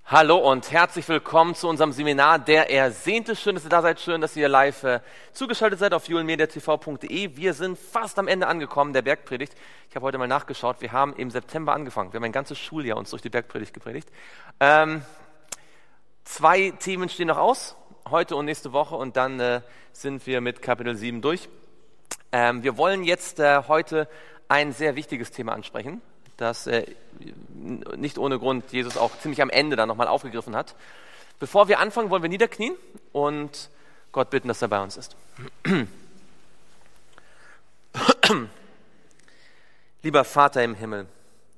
Hallo und herzlich willkommen zu unserem Seminar Der Ersehnte. Schön, dass ihr da seid, schön, dass ihr live zugeschaltet seid auf julenmediatv.de. Wir sind fast am Ende angekommen der Bergpredigt. Ich habe heute mal nachgeschaut, wir haben im September angefangen. Wir haben ein ganzes Schuljahr uns durch die Bergpredigt gepredigt. 2 Themen stehen noch aus, heute und nächste Woche, und dann sind wir mit Kapitel 7 durch. Wir wollen jetzt heute ein sehr wichtiges Thema ansprechen, das nicht ohne Grund Jesus auch ziemlich am Ende dann nochmal aufgegriffen hat. Bevor wir anfangen, wollen wir niederknien und Gott bitten, dass er bei uns ist. Lieber Vater im Himmel,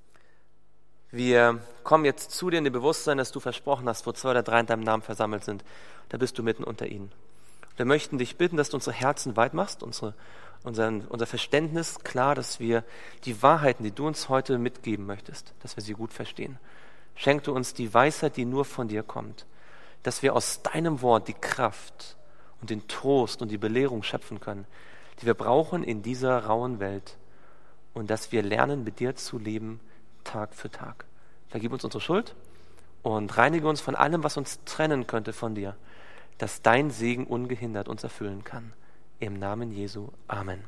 wir kommen jetzt zu dir in dem Bewusstsein, dass du versprochen hast, wo 2 oder 3 in deinem Namen versammelt sind, da bist du mitten unter ihnen. Wir möchten dich bitten, dass du unsere Herzen weit machst, unser Verständnis klar, dass wir die Wahrheiten, die du uns heute mitgeben möchtest, dass wir sie gut verstehen. Schenk du uns die Weisheit, die nur von dir kommt, dass wir aus deinem Wort die Kraft und den Trost und die Belehrung schöpfen können, die wir brauchen in dieser rauen Welt, und dass wir lernen, mit dir zu leben, Tag für Tag. Vergib uns unsere Schuld und reinige uns von allem, was uns trennen könnte von dir, dass dein Segen ungehindert uns erfüllen kann. Im Namen Jesu. Amen.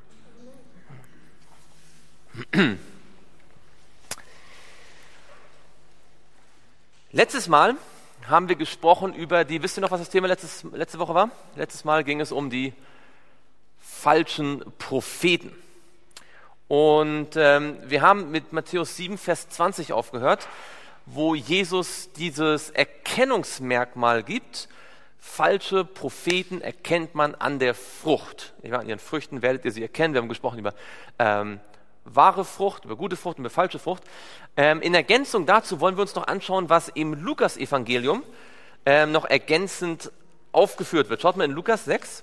Letztes Mal haben wir gesprochen über wisst ihr noch, was das Thema letzte Woche war? Letztes Mal ging es um die falschen Propheten. Und wir haben mit Matthäus 7, Vers 20 aufgehört, wo Jesus dieses Erkennungsmerkmal gibt. Falsche Propheten erkennt man an der Frucht. An ihren Früchten werdet ihr sie erkennen. Wir haben gesprochen über wahre Frucht, über gute Frucht und über falsche Frucht. In Ergänzung dazu wollen wir uns noch anschauen, was im Lukas-Evangelium noch ergänzend aufgeführt wird. Schaut mal in Lukas 6.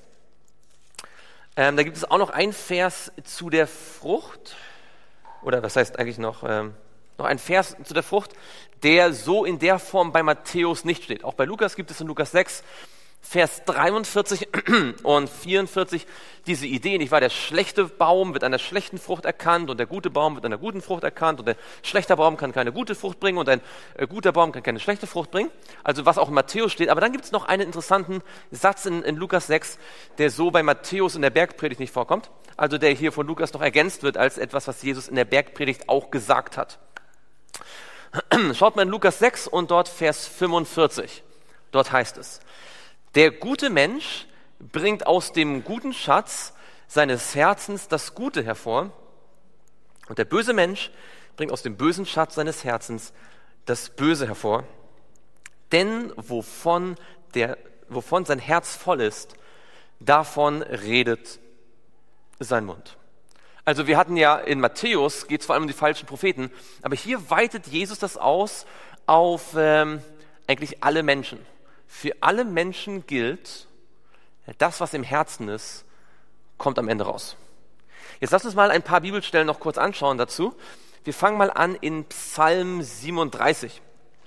Da gibt es auch noch ein Vers zu der Frucht. Oder was heißt eigentlich noch ein Vers zu der Frucht, der so in der Form bei Matthäus nicht steht. Auch bei Lukas gibt es in Lukas 6, Vers 43 und 44 diese Idee, nicht wahr? Der schlechte Baum wird an der schlechten Frucht erkannt und der gute Baum wird an der guten Frucht erkannt, und der schlechte Baum kann keine gute Frucht bringen und ein guter Baum kann keine schlechte Frucht bringen. Also was auch in Matthäus steht. Aber dann gibt es noch einen interessanten Satz in Lukas 6, der so bei Matthäus in der Bergpredigt nicht vorkommt. Also der hier von Lukas noch ergänzt wird als etwas, was Jesus in der Bergpredigt auch gesagt hat. Schaut mal in Lukas 6 und dort Vers 45. Dort heißt es: Der gute Mensch bringt aus dem guten Schatz seines Herzens das Gute hervor, und der böse Mensch bringt aus dem bösen Schatz seines Herzens das Böse hervor. Denn wovon sein Herz voll ist, davon redet sein Mund. Also wir hatten ja in Matthäus, geht es vor allem um die falschen Propheten, aber hier weitet Jesus das aus auf eigentlich alle Menschen. Für alle Menschen gilt, das, was im Herzen ist, kommt am Ende raus. Jetzt lasst uns mal ein paar Bibelstellen noch kurz anschauen dazu. Wir fangen mal an in Psalm 37.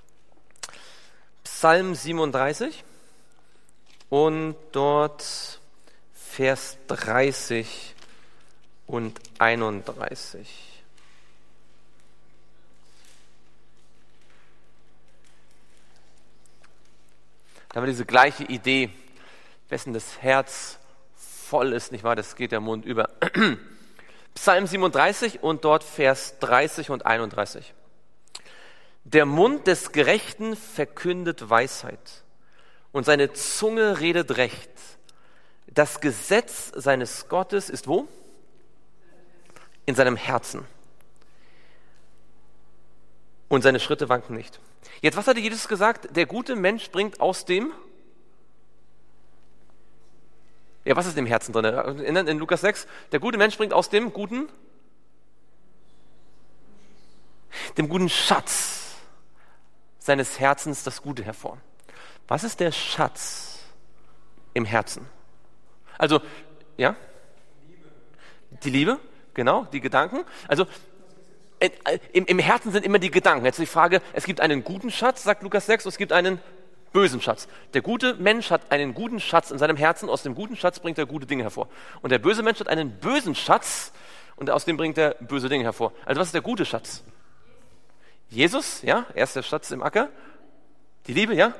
Psalm 37 und dort Vers 30 und 31. Da haben wir diese gleiche Idee, wessen das Herz voll ist, nicht wahr? Das geht der Mund über. Psalm 37 und dort Vers 30 und 31. Der Mund des Gerechten verkündet Weisheit und seine Zunge redet Recht. Das Gesetz seines Gottes ist wo? In seinem Herzen. Und seine Schritte wanken nicht. Jetzt, was hatte Jesus gesagt? Der gute Mensch bringt aus dem... Ja, was ist im Herzen drin? In Lukas 6, der gute Mensch bringt aus dem guten Schatz seines Herzens das Gute hervor. Was ist der Schatz im Herzen? Also, ja? Die Liebe, genau, die Gedanken. Also, im Herzen sind immer die Gedanken. Jetzt die Frage, es gibt einen guten Schatz, sagt Lukas 6, und es gibt einen bösen Schatz. Der gute Mensch hat einen guten Schatz in seinem Herzen, aus dem guten Schatz bringt er gute Dinge hervor. Und der böse Mensch hat einen bösen Schatz und aus dem bringt er böse Dinge hervor. Also was ist der gute Schatz? Jesus, ja, er ist der Schatz im Acker. Die Liebe, ja?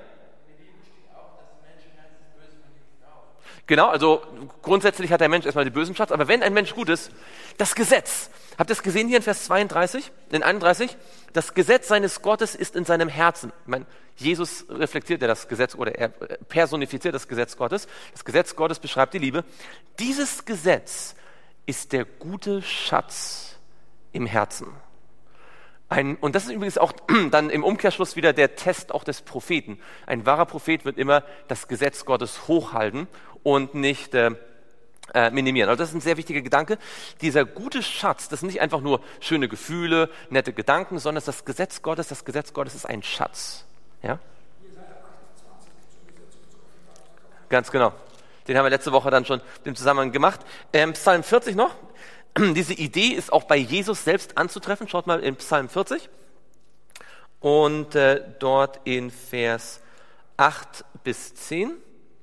Genau, also grundsätzlich hat der Mensch erstmal den bösen Schatz, aber wenn ein Mensch gut ist, das Gesetz, habt ihr es gesehen hier in Vers 32, in 31? Das Gesetz seines Gottes ist in seinem Herzen. Ich meine, Jesus reflektiert ja das Gesetz oder er personifiziert das Gesetz Gottes. Das Gesetz Gottes beschreibt die Liebe. Dieses Gesetz ist der gute Schatz im Herzen. Und das ist übrigens auch dann im Umkehrschluss wieder der Test auch des Propheten. Ein wahrer Prophet wird immer das Gesetz Gottes hochhalten und nicht minimieren. Also das ist ein sehr wichtiger Gedanke. Dieser gute Schatz, das sind nicht einfach nur schöne Gefühle, nette Gedanken, sondern das Gesetz Gottes ist ein Schatz. Ja? Ganz genau. Den haben wir letzte Woche dann schon im Zusammenhang gemacht. Psalm 40 noch. Diese Idee ist auch bei Jesus selbst anzutreffen. Schaut mal in Psalm 40 und dort in Vers 8 bis 10.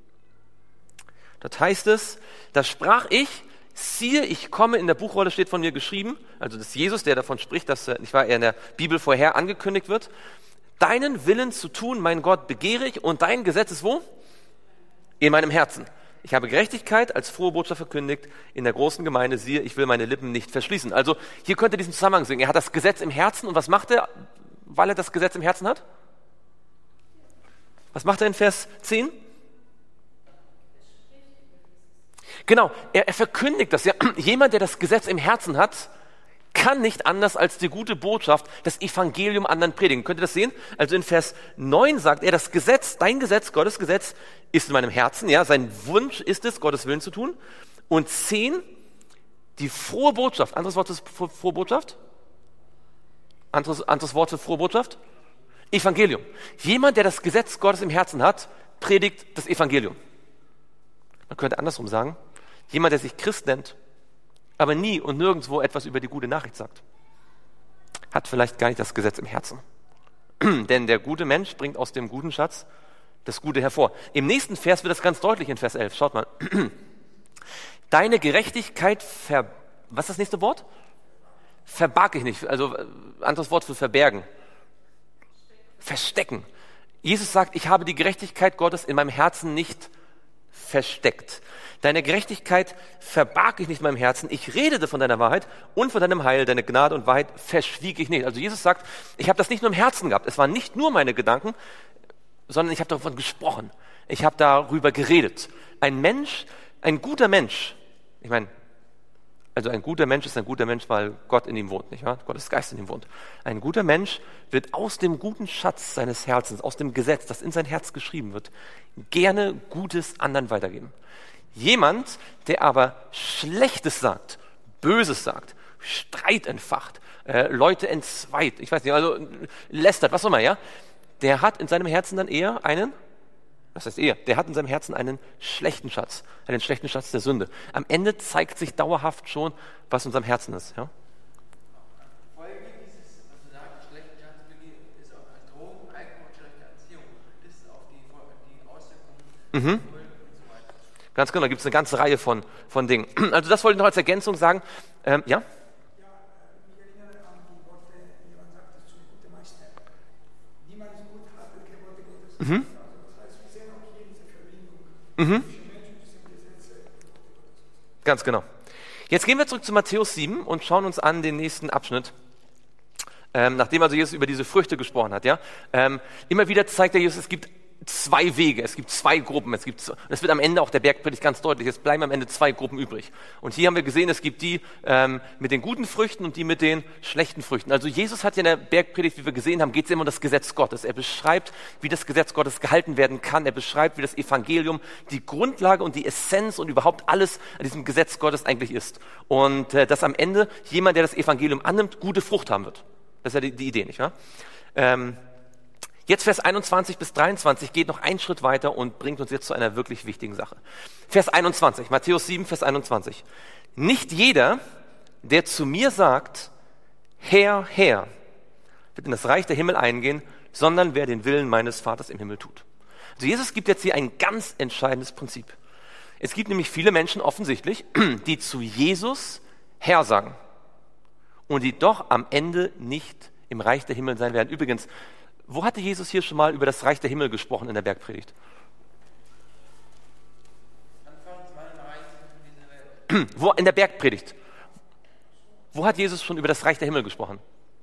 Dort heißt es, da sprach ich, siehe, ich komme, in der Buchrolle steht von mir geschrieben, also das ist Jesus, der davon spricht, dass er in der Bibel vorher angekündigt wird, deinen Willen zu tun, mein Gott, begehre ich und dein Gesetz ist wo? In meinem Herzen. Ich habe Gerechtigkeit als frohe Botschaft verkündigt in der großen Gemeinde, siehe, ich will meine Lippen nicht verschließen. Also hier könnt ihr diesen Zusammenhang sehen. Er hat das Gesetz im Herzen und was macht er, weil er das Gesetz im Herzen hat? Was macht er in Vers 10? Genau, er verkündigt das. Ja. Jemand, der das Gesetz im Herzen hat, kann nicht anders als die gute Botschaft, das Evangelium anderen predigen. Könnt ihr das sehen? Also in Vers 9 sagt er, das Gesetz, dein Gesetz, Gottes Gesetz ist in meinem Herzen. Ja, sein Wunsch ist es, Gottes Willen zu tun. Und 10, die frohe Botschaft. Anderes Wort für frohe Botschaft? Anderes Wort für frohe Botschaft? Evangelium. Jemand, der das Gesetz Gottes im Herzen hat, predigt das Evangelium. Man könnte andersrum sagen, jemand, der sich Christ nennt, aber nie und nirgendwo etwas über die gute Nachricht sagt, hat vielleicht gar nicht das Gesetz im Herzen. Denn der gute Mensch bringt aus dem guten Schatz das Gute hervor. Im nächsten Vers wird das ganz deutlich in Vers 11. Schaut mal. Deine Gerechtigkeit was ist das nächste Wort? Verbarg ich nicht. Also anderes Wort für verbergen. Verstecken. Jesus sagt, ich habe die Gerechtigkeit Gottes in meinem Herzen nicht versteckt. Deine Gerechtigkeit verbarg ich nicht in meinem Herzen. Ich redete von deiner Wahrheit und von deinem Heil, deine Gnade und Wahrheit verschwieg ich nicht. Also Jesus sagt, ich habe das nicht nur im Herzen gehabt. Es waren nicht nur meine Gedanken, sondern ich habe davon gesprochen. Ich habe darüber geredet. Ein guter Mensch, ich meine, also ein guter Mensch ist ein guter Mensch, weil Gott in ihm wohnt, nicht wahr? Gottes Geist in ihm wohnt. Ein guter Mensch wird aus dem guten Schatz seines Herzens, aus dem Gesetz, das in sein Herz geschrieben wird, gerne Gutes anderen weitergeben. Jemand, der aber Schlechtes sagt, Böses sagt, Streit entfacht, Leute entzweit, ich weiß nicht, also lästert, was auch immer, ja, der hat in seinem Herzen dann eher der hat in seinem Herzen einen schlechten Schatz der Sünde. Am Ende zeigt sich dauerhaft schon, was in unserem Herzen ist. Ja? Folge dieses, was du sagst, schlechten Schatz ist auch als Drogen, Alkohol, schlechte Erziehung, ist auf die Auswirkungen und so weiter. Ganz genau, da gibt es eine ganze Reihe von Dingen. Also das wollte ich noch als Ergänzung sagen. Ja? Ich erinnere an die Worte, jemand sagt es zum guten Meister. Niemand ist gut, hat die Gebote Gottes. Also das heißt, wir sehen auch hier diese Verbindung zwischen Menschen und diesem Gesetz. Ganz genau. Jetzt gehen wir zurück zu Matthäus 7 und schauen uns an den nächsten Abschnitt. Nachdem also Jesus über diese Früchte gesprochen hat. Ja? Immer wieder zeigt er Jesus, es gibt zwei Wege, es gibt zwei Gruppen. Das wird am Ende auch der Bergpredigt ganz deutlich. Es bleiben am Ende zwei Gruppen übrig. Und hier haben wir gesehen, es gibt die mit den guten Früchten und die mit den schlechten Früchten. Also Jesus hat ja in der Bergpredigt, wie wir gesehen haben, geht es immer um das Gesetz Gottes. Er beschreibt, wie das Gesetz Gottes gehalten werden kann. Er beschreibt, wie das Evangelium die Grundlage und die Essenz und überhaupt alles an diesem Gesetz Gottes eigentlich ist. Und dass am Ende jemand, der das Evangelium annimmt, gute Frucht haben wird. Das ist ja die Idee, nicht wahr? Jetzt Vers 21 bis 23 geht noch einen Schritt weiter und bringt uns jetzt zu einer wirklich wichtigen Sache. Vers 21, Matthäus 7, Vers 21. Nicht jeder, der zu mir sagt, Herr, Herr, wird in das Reich der Himmel eingehen, sondern wer den Willen meines Vaters im Himmel tut. Also Jesus gibt jetzt hier ein ganz entscheidendes Prinzip. Es gibt nämlich viele Menschen offensichtlich, die zu Jesus Herr sagen und die doch am Ende nicht im Reich der Himmel sein werden. Übrigens, Wo hatte Jesus hier schon mal über das Reich der Himmel gesprochen in der Bergpredigt? Anfangs mein Reich ist von dieser Welt. Wo in der Bergpredigt? Wo hat Jesus schon über das Reich der Himmel gesprochen?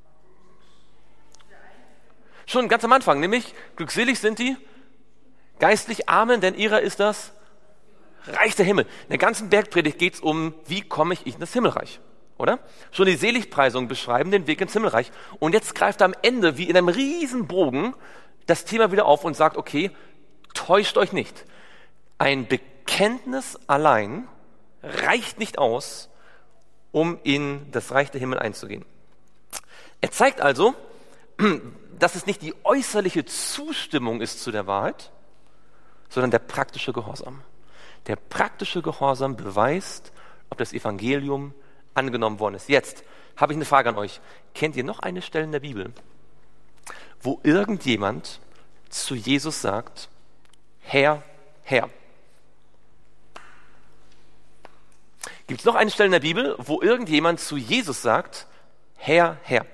Schon ganz am Anfang, nämlich glückselig sind die geistlich Armen, denn ihrer ist das Reich der Himmel. In der ganzen Bergpredigt geht es um, wie komme ich in das Himmelreich, oder? Schon die Seligpreisungen beschreiben den Weg ins Himmelreich. Und jetzt greift er am Ende, wie in einem riesen Bogen, das Thema wieder auf und sagt, okay, täuscht euch nicht. Ein Bekenntnis allein reicht nicht aus, um in das Reich der Himmel einzugehen. Er zeigt also, dass es nicht die äußerliche Zustimmung ist zu der Wahrheit, sondern der praktische Gehorsam. Der praktische Gehorsam beweist, ob das Evangelium angenommen worden ist. Jetzt habe ich eine Frage an euch. Kennt ihr noch eine Stelle in der Bibel, wo irgendjemand zu Jesus sagt, Herr, Herr? Gibt es noch eine Stelle in der Bibel, wo irgendjemand zu Jesus sagt, Herr, Herr?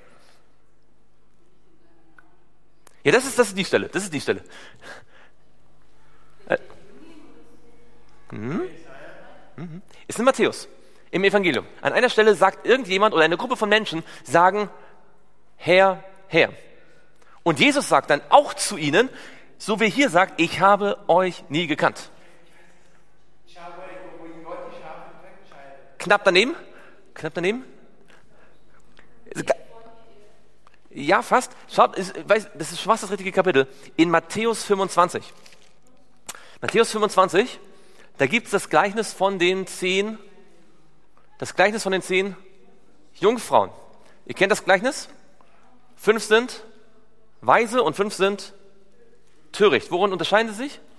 Ja, das ist die Stelle. Das ist die Stelle. Ist in Matthäus, im Evangelium. An einer Stelle sagt irgendjemand oder eine Gruppe von Menschen sagen, Herr, Herr. Und Jesus sagt dann auch zu ihnen, so wie er hier sagt, ich habe euch nie gekannt. Knapp daneben? Knapp daneben? Ja, fast. Schaut, das ist fast das richtige Kapitel. In Matthäus 25. Matthäus 25, da gibt es das Gleichnis von den 10 Jungfrauen. Ihr kennt das Gleichnis? 5 sind weise und 5 sind töricht. Worin unterscheiden sie sich?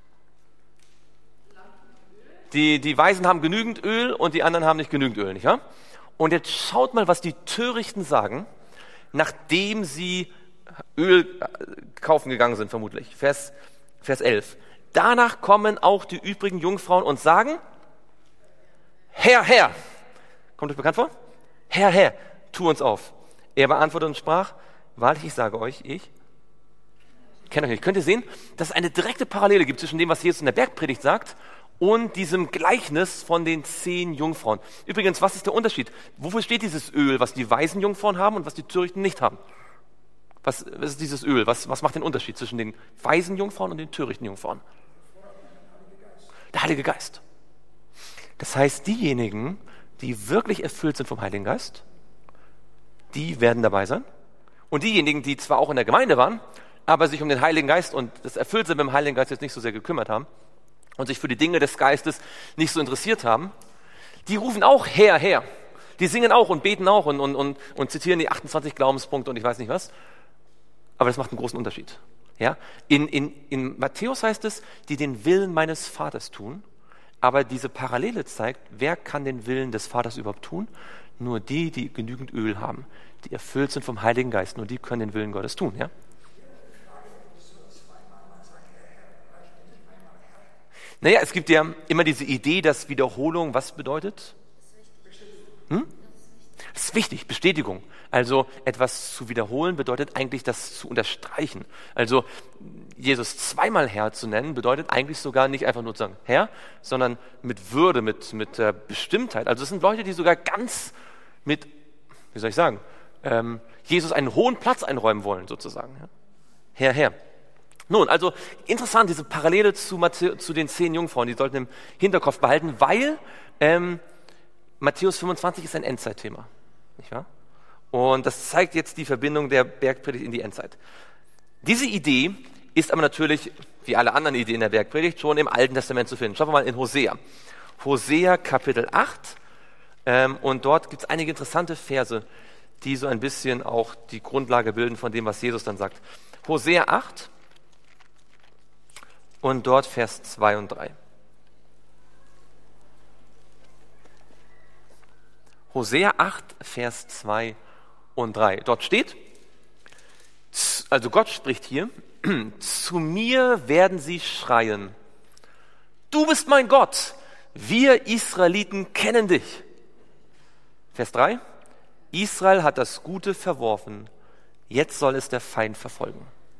Die Weisen haben genügend Öl und die anderen haben nicht genügend Öl, nicht wahr? Und jetzt schaut mal, was die Törichten sagen, nachdem sie Öl kaufen gegangen sind, vermutlich. Vers 11. Danach kommen auch die übrigen Jungfrauen und sagen, Herr, Herr. Kommt euch bekannt vor? Herr, Herr, tu uns auf. Er beantwortete und sprach, wahrlich, ich sage euch, ich kenne euch nicht. Könnt ihr sehen, dass es eine direkte Parallele gibt zwischen dem, was Jesus in der Bergpredigt sagt, und diesem Gleichnis von den 10 Jungfrauen. Übrigens, was ist der Unterschied? Wofür steht dieses Öl, was die weisen Jungfrauen haben und was die Törichten nicht haben? Was ist dieses Öl? Was macht den Unterschied zwischen den weisen Jungfrauen und den törichten Jungfrauen? Der Heilige Geist. Das heißt, diejenigen, die wirklich erfüllt sind vom Heiligen Geist, die werden dabei sein. Und diejenigen, die zwar auch in der Gemeinde waren, aber sich um den Heiligen Geist und das Erfülltsein mit dem Heiligen Geist jetzt nicht so sehr gekümmert haben und sich für die Dinge des Geistes nicht so interessiert haben, die rufen auch Herr, Herr. Die singen auch und beten auch und zitieren die 28 Glaubenspunkte und ich weiß nicht was. Aber das macht einen großen Unterschied. Ja? In Matthäus heißt es, die den Willen meines Vaters tun. Aber diese Parallele zeigt, wer kann den Willen des Vaters überhaupt tun? Nur die, die genügend Öl haben, die erfüllt sind vom Heiligen Geist. Nur die können den Willen Gottes tun. Ja? Naja, es gibt ja immer diese Idee, dass Wiederholung was bedeutet? Das ist wichtig, Bestätigung. Also etwas zu wiederholen bedeutet eigentlich das zu unterstreichen. Also Jesus zweimal Herr zu nennen, bedeutet eigentlich sogar nicht einfach nur zu sagen Herr, sondern mit Würde, mit Bestimmtheit. Also es sind Leute, die sogar ganz mit, wie soll ich sagen, Jesus einen hohen Platz einräumen wollen sozusagen. Ja? Herr, Herr. Nun, also interessant, diese Parallele zu den 10 Jungfrauen, die sollten im Hinterkopf behalten, weil Matthäus 25 ist ein Endzeitthema. Nicht wahr? Und das zeigt jetzt die Verbindung der Bergpredigt in die Endzeit. Diese Idee ist aber natürlich, wie alle anderen Ideen der Bergpredigt, schon im Alten Testament zu finden. Schauen wir mal in Hosea. Hosea Kapitel 8. Und dort gibt es einige interessante Verse, die so ein bisschen auch die Grundlage bilden von dem, was Jesus dann sagt. Hosea 8 und dort Vers 2 und 3. Hosea 8, Vers 2 und 3. Dort steht, also Gott spricht hier, zu mir werden sie schreien, du bist mein Gott, wir Israeliten kennen dich. Vers 3, Israel hat das Gute verworfen, jetzt soll es der Feind verfolgen.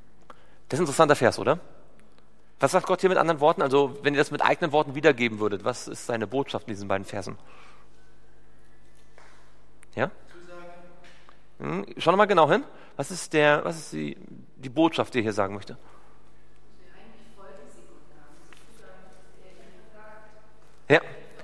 Das ist ein interessanter Vers, oder? Was sagt Gott hier mit anderen Worten? Also, wenn ihr das mit eigenen Worten wiedergeben würdet, was ist seine Botschaft in diesen beiden Versen? Ja? Schau noch mal genau hin. Was ist die Botschaft, die er hier sagen möchte? Ja.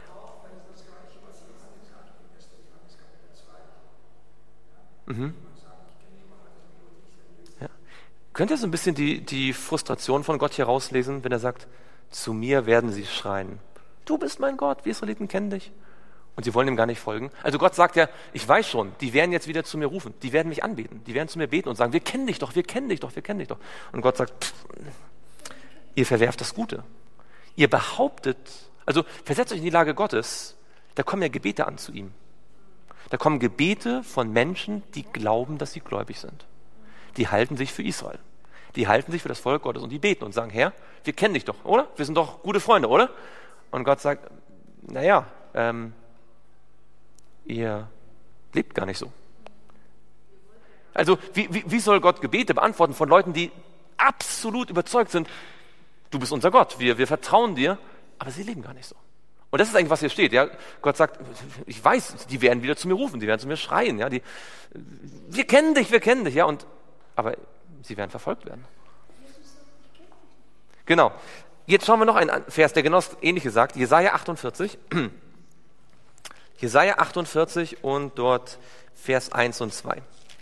Ja. Könnt ihr so ein bisschen die Frustration von Gott hier rauslesen, wenn er sagt, zu mir werden sie schreien. Du bist mein Gott, wir Israeliten kennen dich. Und sie wollen ihm gar nicht folgen. Also Gott sagt ja, ich weiß schon, die werden jetzt wieder zu mir rufen, die werden mich anbeten, die werden zu mir beten und sagen, wir kennen dich doch, wir kennen dich doch, wir kennen dich doch. Und Gott sagt, ihr verwerft das Gute. Ihr behauptet, also versetzt euch in die Lage Gottes, da kommen ja Gebete an zu ihm. Da kommen Gebete von Menschen, die glauben, dass sie gläubig sind. Die halten sich für Israel. Die halten sich für das Volk Gottes und die beten und sagen, Herr, wir kennen dich doch, oder? Wir sind doch gute Freunde, oder? Und Gott sagt, naja, ihr lebt gar nicht so. Also wie soll Gott Gebete beantworten von Leuten, die absolut überzeugt sind, du bist unser Gott, wir vertrauen dir, aber sie leben gar nicht so. Und das ist eigentlich, was hier steht. Ja? Gott sagt, ich weiß, die werden wieder zu mir rufen, die werden zu mir schreien. Ja? Wir kennen dich, ja? Aber sie werden verfolgt werden. Genau. Jetzt schauen wir noch einen Vers, der genau das Ähnliche sagt. Jesaja 48. Jesaja 48 und dort Vers 1 und 2.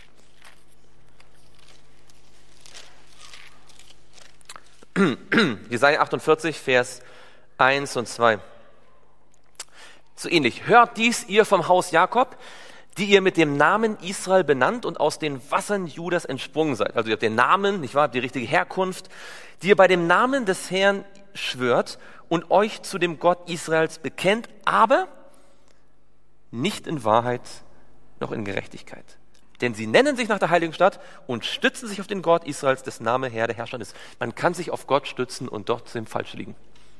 Jesaja 48, Vers 1 und 2. So ähnlich. Hört dies, ihr vom Haus Jakob, die ihr mit dem Namen Israel benannt und aus den Wassern Judas entsprungen seid. Also ihr habt den Namen, nicht wahr, die richtige Herkunft, die ihr bei dem Namen des Herrn schwört und euch zu dem Gott Israels bekennt, aber nicht in Wahrheit noch in Gerechtigkeit. Denn sie nennen sich nach der heiligen Stadt und stützen sich auf den Gott Israels, dessen Name Herr der Herrscher ist. Man kann sich auf Gott stützen und dort sind falsch liegen.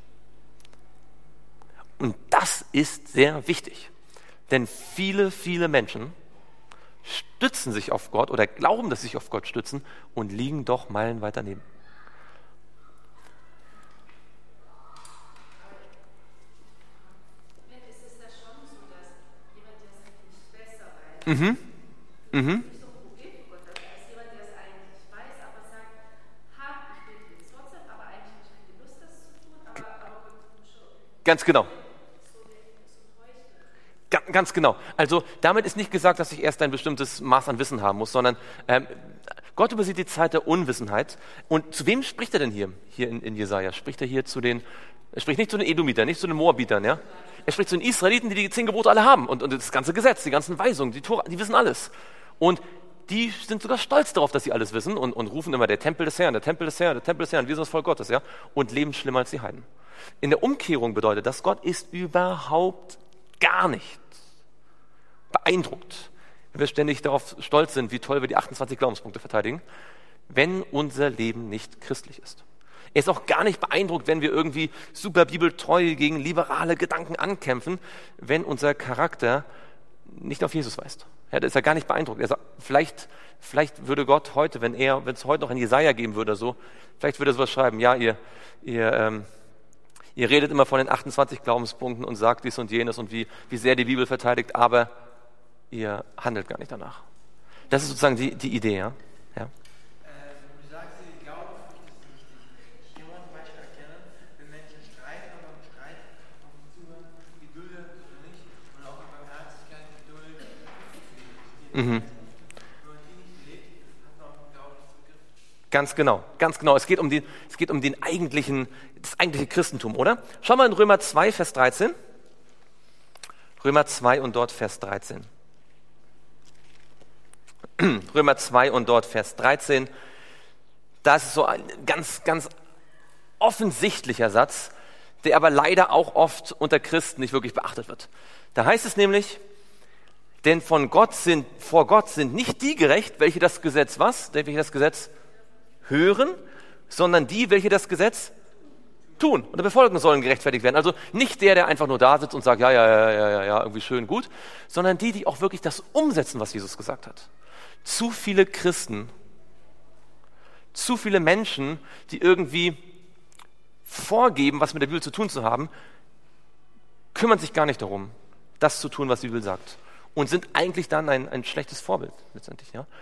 Und das ist sehr wichtig. Denn viele, viele Menschen stützen sich auf Gott oder glauben, dass sie sich auf Gott stützen und liegen doch meilenweit daneben. Mhm. Mhm. Ganz genau. Ganz genau. Also damit ist nicht gesagt, dass ich erst ein bestimmtes Maß an Wissen haben muss, sondern Gott übersieht die Zeit der Unwissenheit. Und zu wem spricht er denn hier in Jesaja? Spricht er hier er spricht nicht zu den Edomitern, nicht zu den Moabitern, ja? Er spricht zu den Israeliten, die 10 Gebote alle haben und das ganze Gesetz, die ganzen Weisungen, die Tora, die wissen alles. Und die sind sogar stolz darauf, dass sie alles wissen und rufen immer, der Tempel des Herrn, der Tempel des Herrn, der Tempel des Herrn, wir sind das Volk Gottes, ja? Und leben schlimmer als die Heiden. In der Umkehrung bedeutet das, Gott ist überhaupt gar nicht beeindruckt, wenn wir ständig darauf stolz sind, wie toll wir die 28 Glaubenspunkte verteidigen, wenn unser Leben nicht christlich ist. Er ist auch gar nicht beeindruckt, wenn wir irgendwie super bibeltreu gegen liberale Gedanken ankämpfen, wenn unser Charakter nicht auf Jesus weist. Ja, da ist er gar nicht beeindruckt. Er sagt, vielleicht würde Gott heute, wenn es heute noch ein Jesaja geben würde, so, vielleicht würde er sowas schreiben, ja, ihr redet immer von den 28 Glaubenspunkten und sagt dies und jenes und wie sehr die Bibel verteidigt, aber ihr handelt gar nicht danach. Das ist sozusagen die Idee, ja. Du sagst, die Glaubenspflicht ist wichtig. Ich kann mal zum Beispiel erkennen, wenn Menschen streiten oder beim Streit auf mich zuhören, Geduld oder nicht, und auch in Barmherzigkeit, Geduld, wenn man die nicht lebt, hat man auch einen Glaubensbegriff. Ganz genau. Es geht um das eigentliche Christentum, oder? Schau mal in Römer 2, Vers 13. Römer 2 und dort Vers 13. Römer 2 und dort Vers 13. Das ist so ein ganz, ganz offensichtlicher Satz, der aber leider auch oft unter Christen nicht wirklich beachtet wird. Da heißt es nämlich, denn vor Gott sind nicht die gerecht, welche das Gesetz hören, sondern die, welche das Gesetz tun oder befolgen sollen, gerechtfertigt werden. Also nicht der einfach nur da sitzt und sagt, ja, irgendwie schön, gut, sondern die auch wirklich das umsetzen, was Jesus gesagt hat. Zu viele Christen zu viele Menschen, die irgendwie vorgeben, was mit der Bibel zu tun zu haben, kümmern sich gar nicht darum, das zu tun, was die Bibel sagt. Und sind eigentlich dann ein schlechtes Vorbild letztendlich. Ja?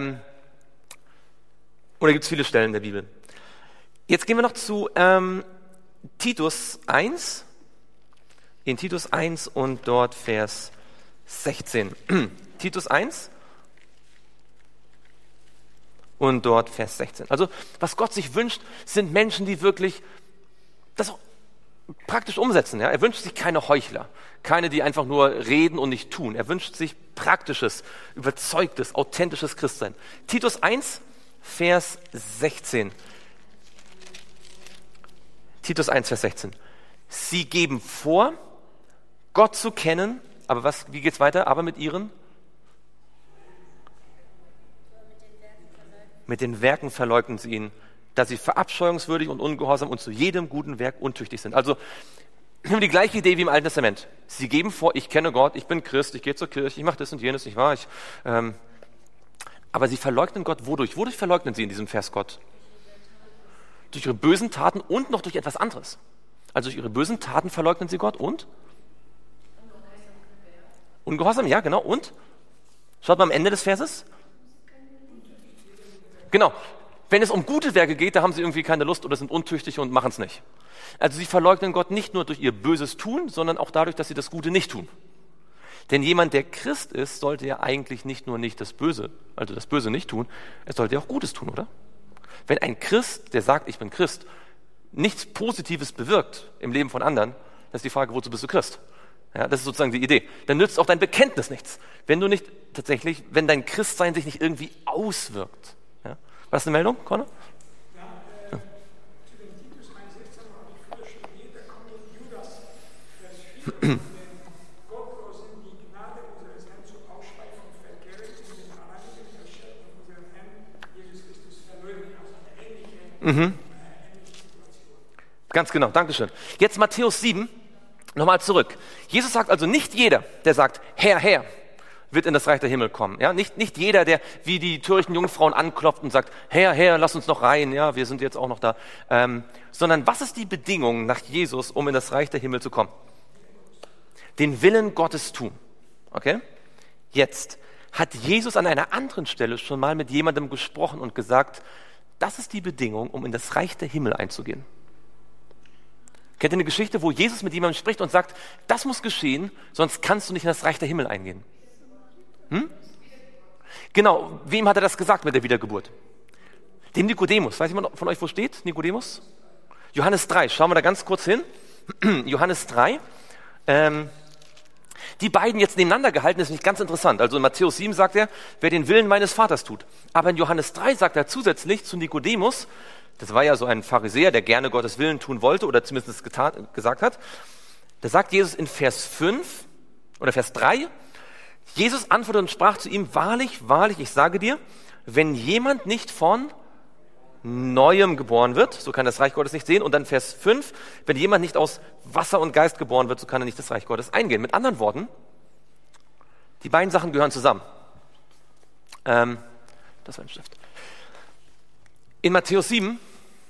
Oder gibt es viele Stellen in der Bibel. Jetzt gehen wir noch zu Titus 1. In Titus 1 und dort Vers 16. Titus 1 und dort Vers 16. Also was Gott sich wünscht, sind Menschen, die wirklich das auch praktisch umsetzen. Ja? Er wünscht sich keine Heuchler, keine, die einfach nur reden und nicht tun. Er wünscht sich praktisches, überzeugtes, authentisches Christsein. Titus 1, Vers 16. Titus 1, Vers 16. Sie geben vor, Gott zu kennen, aber wie geht's weiter? Aber mit ihren? Mit den Werken verleugnen sie ihn, dass sie verabscheuungswürdig und ungehorsam und zu jedem guten Werk untüchtig sind. Also wir haben die gleiche Idee wie im Alten Testament. Sie geben vor, ich kenne Gott, ich bin Christ, ich gehe zur Kirche, ich mache das und jenes, nicht wahr? Aber sie verleugnen Gott wodurch? Wodurch verleugnen sie in diesem Vers Gott? Durch ihre bösen Taten und noch durch etwas anderes. Also durch ihre bösen Taten verleugnen sie Gott und? Ungehorsam, ja, genau. Und? Schaut mal am Ende des Verses. Genau. Wenn es um gute Werke geht, da haben sie irgendwie keine Lust oder sind untüchtig und machen es nicht. Also sie verleugnen Gott nicht nur durch ihr böses Tun, sondern auch dadurch, dass sie das Gute nicht tun. Denn jemand, der Christ ist, sollte ja eigentlich nicht nur nicht das Böse, also das Böse nicht tun, er sollte ja auch Gutes tun, oder? Wenn ein Christ, der sagt, ich bin Christ, nichts Positives bewirkt im Leben von anderen, dann ist die Frage, wozu bist du Christ? Ja, das ist sozusagen die Idee. Dann nützt auch dein Bekenntnis nichts, wenn dein Christsein sich nicht irgendwie auswirkt. Ja? Was ist eine Meldung, Conor? Zu dem Titus 1,16 habe ich früher schon gehört, da kommt Judas, Vers 4, Gottlosen die Gnade unseres Herrn zur Ausschweifung verkehren und den alleinigen Erschöpfung unserem Herrn Jesus Christus verleugnen. Also eine ähnliche Situation. Ganz genau, Dankeschön. Jetzt Matthäus 7, nochmal zurück. Jesus sagt also, nicht jeder, der sagt, Herr, Herr, wird in das Reich der Himmel kommen. Ja? Nicht jeder, der wie die törichten Jungfrauen anklopft und sagt, Herr, Herr, lass uns noch rein, ja, wir sind jetzt auch noch da. Sondern was ist die Bedingung nach Jesus, um in das Reich der Himmel zu kommen? Den Willen Gottes tun. Okay? Jetzt hat Jesus an einer anderen Stelle schon mal mit jemandem gesprochen und gesagt, das ist die Bedingung, um in das Reich der Himmel einzugehen. Kennt ihr eine Geschichte, wo Jesus mit jemandem spricht und sagt, das muss geschehen, sonst kannst du nicht in das Reich der Himmel eingehen? Genau, wem hat er das gesagt mit der Wiedergeburt? Dem Nikodemus. Weiß jemand von euch, wo steht Nikodemus? Johannes 3, schauen wir da ganz kurz hin. Johannes 3. Die beiden jetzt nebeneinander gehalten, ist nicht ganz interessant. Also in Matthäus 7 sagt er, wer den Willen meines Vaters tut. Aber in Johannes 3 sagt er zusätzlich zu Nikodemus, das war ja so ein Pharisäer, der gerne Gottes Willen tun wollte oder zumindest gesagt hat, da sagt Jesus in Vers 5 oder Vers 3, Jesus antwortete und sprach zu ihm, wahrlich, wahrlich, ich sage dir, wenn jemand nicht von Neuem geboren wird, so kann das Reich Gottes nicht sehen. Und dann Vers 5, wenn jemand nicht aus Wasser und Geist geboren wird, so kann er nicht das Reich Gottes eingehen. Mit anderen Worten, die beiden Sachen gehören zusammen. Das war ein Stift. In Matthäus 7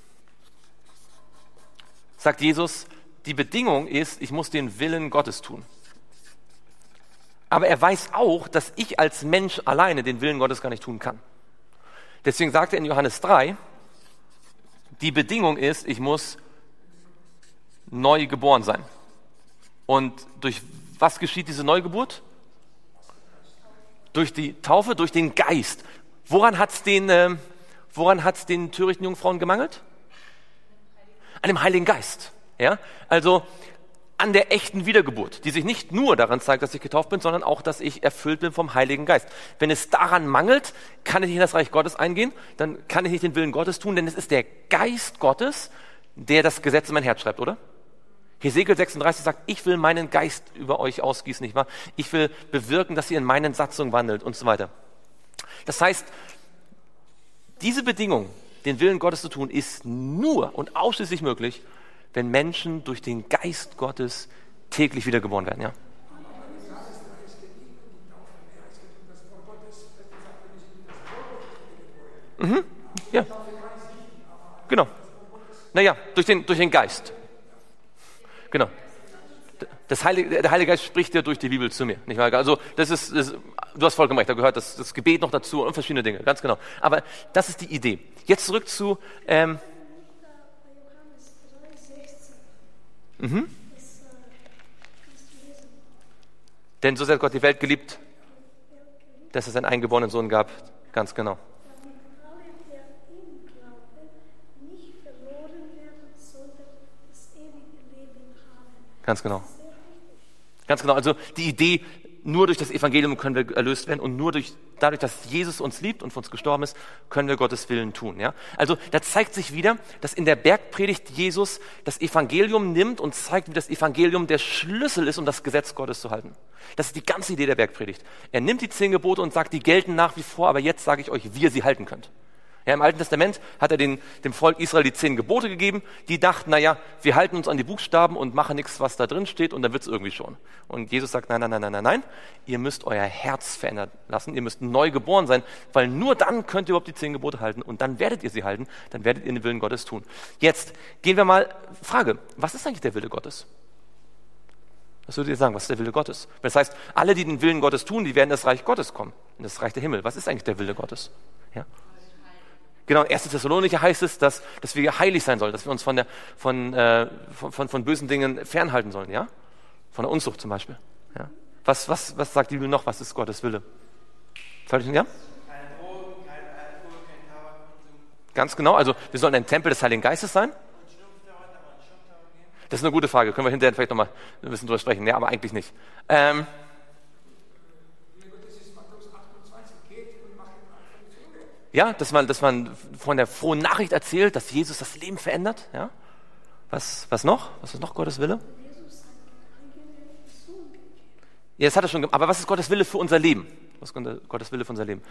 sagt Jesus, die Bedingung ist, ich muss den Willen Gottes tun. Aber er weiß auch, dass ich als Mensch alleine den Willen Gottes gar nicht tun kann. Deswegen sagt er in Johannes 3, die Bedingung ist, ich muss neu geboren sein. Und durch was geschieht diese Neugeburt? Durch die Taufe, durch den Geist. Woran hat's den törichten Jungfrauen gemangelt? An dem Heiligen Geist. Ja? Also an der echten Wiedergeburt, die sich nicht nur daran zeigt, dass ich getauft bin, sondern auch, dass ich erfüllt bin vom Heiligen Geist. Wenn es daran mangelt, kann ich nicht in das Reich Gottes eingehen, dann kann ich nicht den Willen Gottes tun, denn es ist der Geist Gottes, der das Gesetz in mein Herz schreibt, oder? Hesekiel 36 sagt, ich will meinen Geist über euch ausgießen, nicht wahr? Ich will bewirken, dass ihr in meinen Satzungen wandelt und so weiter. Das heißt, diese Bedingung, den Willen Gottes zu tun, ist nur und ausschließlich möglich, wenn Menschen durch den Geist Gottes täglich wiedergeboren werden. Ja? Ja. Genau. Naja, durch den Geist. Genau. Der Heilige Geist spricht ja durch die Bibel zu mir. Nicht wahr? Also du hast vollkommen recht, da gehört das Gebet noch dazu und verschiedene Dinge, ganz genau. Aber das ist die Idee. Jetzt zurück zu... Johannes 3,16. Denn so sehr hat Gott die Welt geliebt, dass es einen eingeborenen Sohn gab. Ganz genau. Damit alle, der ihm glauben, nicht verloren werden, sondern das ewige Leben haben. Ganz genau. Ganz genau. Also die Idee, nur durch das Evangelium können wir erlöst werden und nur dadurch, dass Jesus uns liebt und für uns gestorben ist, können wir Gottes Willen tun. Ja? Also da zeigt sich wieder, dass in der Bergpredigt Jesus das Evangelium nimmt und zeigt, wie das Evangelium der Schlüssel ist, um das Gesetz Gottes zu halten. Das ist die ganze Idee der Bergpredigt. Er nimmt die 10 Gebote und sagt, die gelten nach wie vor, aber jetzt sage ich euch, wie ihr sie halten könnt. Ja, im Alten Testament hat er dem Volk Israel die 10 Gebote gegeben. Die dachten, naja, wir halten uns an die Buchstaben und machen nichts, was da drin steht und dann wird es irgendwie schon. Und Jesus sagt, nein, ihr müsst euer Herz verändern lassen, ihr müsst neu geboren sein, weil nur dann könnt ihr überhaupt die 10 Gebote halten und dann werdet ihr sie halten, dann werdet ihr den Willen Gottes tun. Jetzt gehen wir mal, Frage, was ist eigentlich der Wille Gottes? Was würdet ihr sagen, was ist der Wille Gottes? Das heißt, alle, die den Willen Gottes tun, die werden in das Reich Gottes kommen, in das Reich der Himmel. Was ist eigentlich der Wille Gottes? Ja. Genau, in 1. Thessalonicher heißt es, dass wir heilig sein sollen, dass wir uns von bösen Dingen fernhalten sollen, ja? Von der Unzucht zum Beispiel. Ja? Was sagt die Bibel noch? Was ist Gottes Wille? Ja? Keine Drogen, kein Alkohol, kein Tabakkonsum. Ganz genau, also wir sollen ein Tempel des Heiligen Geistes sein. Und Schnupftabak, aber ein Schnupftabak gehen. Das ist eine gute Frage, können wir hinterher vielleicht nochmal ein bisschen drüber sprechen. Ja, aber eigentlich nicht. Ja, dass man von der frohen Nachricht erzählt, dass Jesus das Leben verändert. Ja? Was noch? Was ist noch Gottes Wille? Jesus hat eigenen Sohn gegeben. Ja, das hat er schon gemacht. Aber was ist Gottes Wille für unser Leben? Was ist Gottes Wille für unser Leben?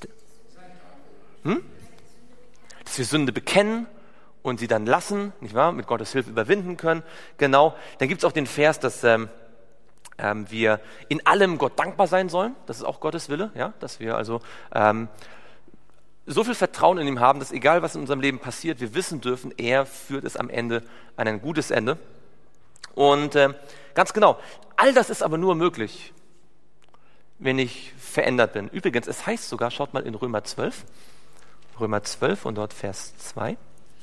Dass wir Sünde bekennen und sie dann lassen, nicht wahr? Mit Gottes Hilfe überwinden können. Genau. Dann gibt es auch den Vers, dass wir in allem Gott dankbar sein sollen. Das ist auch Gottes Wille. Ja? Dass wir also so viel Vertrauen in ihm haben, dass egal was in unserem Leben passiert, wir wissen dürfen, er führt es am Ende an ein gutes Ende. Und ganz genau, all das ist aber nur möglich, wenn ich verändert bin. Übrigens, es heißt sogar, schaut mal in Römer 12 und dort Vers 2,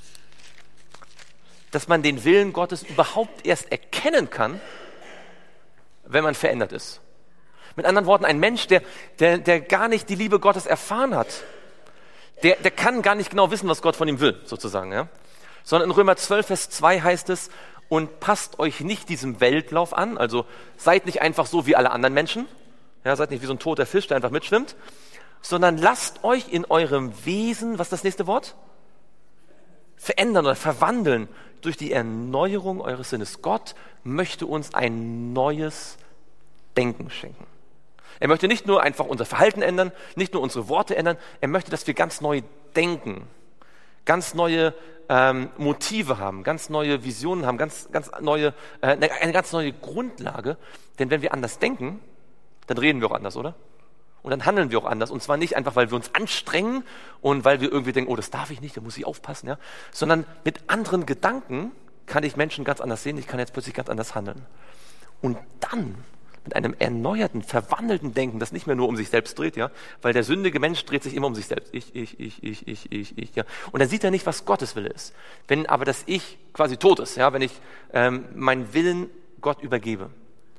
dass man den Willen Gottes überhaupt erst erkennen kann, wenn man verändert ist. Mit anderen Worten, ein Mensch, der gar nicht die Liebe Gottes erfahren hat, der kann gar nicht genau wissen, was Gott von ihm will, sozusagen. Ja? Sondern in Römer 12, Vers 2 heißt es, und passt euch nicht diesem Weltlauf an, also seid nicht einfach so wie alle anderen Menschen, ja, seid nicht wie so ein toter Fisch, der einfach mitschwimmt, sondern lasst euch in eurem Wesen, was ist das nächste Wort? Verändern oder verwandeln durch die Erneuerung eures Sinnes. Gott möchte uns ein neues Denken schenken. Er möchte nicht nur einfach unser Verhalten ändern, nicht nur unsere Worte ändern, er möchte, dass wir ganz neu denken, ganz neue Motive haben, ganz neue Visionen haben, eine ganz neue Grundlage. Denn wenn wir anders denken, dann reden wir auch anders, oder? Und dann handeln wir auch anders. Und zwar nicht einfach, weil wir uns anstrengen und weil wir irgendwie denken, oh, das darf ich nicht, da muss ich aufpassen, ja? Sondern mit anderen Gedanken kann ich Menschen ganz anders sehen, ich kann jetzt plötzlich ganz anders handeln. Und dann mit einem erneuerten, verwandelten Denken, das nicht mehr nur um sich selbst dreht, ja, weil der sündige Mensch dreht sich immer um sich selbst. Ich, ja. Und dann sieht er nicht, was Gottes Wille ist. Wenn aber das Ich quasi tot ist, ja, wenn ich meinen Willen Gott übergebe,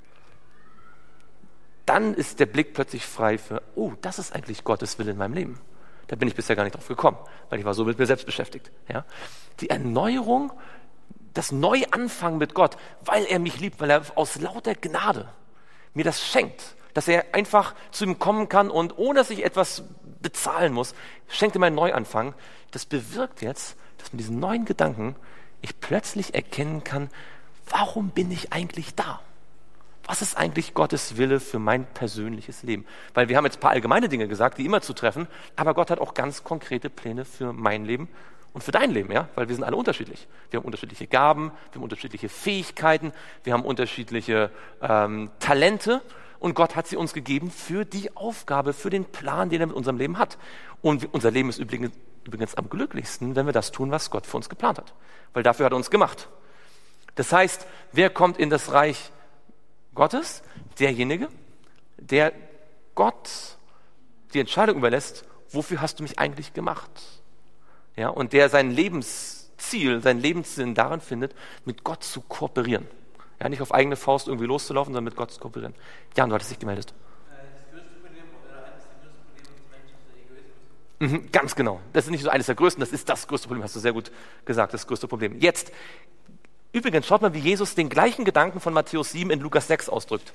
dann ist der Blick plötzlich frei für, oh, das ist eigentlich Gottes Wille in meinem Leben. Da bin ich bisher gar nicht drauf gekommen, weil ich war so mit mir selbst beschäftigt. Ja. Die Erneuerung, das Neuanfangen mit Gott, weil er mich liebt, weil er aus lauter Gnade mir das schenkt, dass er einfach zu ihm kommen kann und ohne dass ich etwas bezahlen muss, schenkt er mir einen Neuanfang. Das bewirkt jetzt, dass mit diesen neuen Gedanken ich plötzlich erkennen kann, warum bin ich eigentlich da? Was ist eigentlich Gottes Wille für mein persönliches Leben? Weil wir haben jetzt ein paar allgemeine Dinge gesagt, die immer zutreffen, aber Gott hat auch ganz konkrete Pläne für mein Leben und für dein Leben, ja, weil wir sind alle unterschiedlich. Wir haben unterschiedliche Gaben, wir haben unterschiedliche Fähigkeiten, wir haben unterschiedliche Talente und Gott hat sie uns gegeben für die Aufgabe, für den Plan, den er mit unserem Leben hat. Und unser Leben ist übrigens am glücklichsten, wenn wir das tun, was Gott für uns geplant hat. Weil dafür hat er uns gemacht. Das heißt, wer kommt in das Reich Gottes? Derjenige, der Gott die Entscheidung überlässt, wofür hast du mich eigentlich gemacht? Ja, und der sein Lebensziel, seinen Lebenssinn darin findet, mit Gott zu kooperieren. Ja, nicht auf eigene Faust irgendwie loszulaufen, sondern mit Gott zu kooperieren. Jan, du hattest dich gemeldet. Das größte Problem oder eines der größten Probleme des Menschen ist der Egoismus. Ganz genau. Das ist nicht so eines der größten, das ist das größte Problem, hast du sehr gut gesagt, das größte Problem. Jetzt, übrigens, schaut mal, wie Jesus den gleichen Gedanken von Matthäus 7 in Lukas 6 ausdrückt.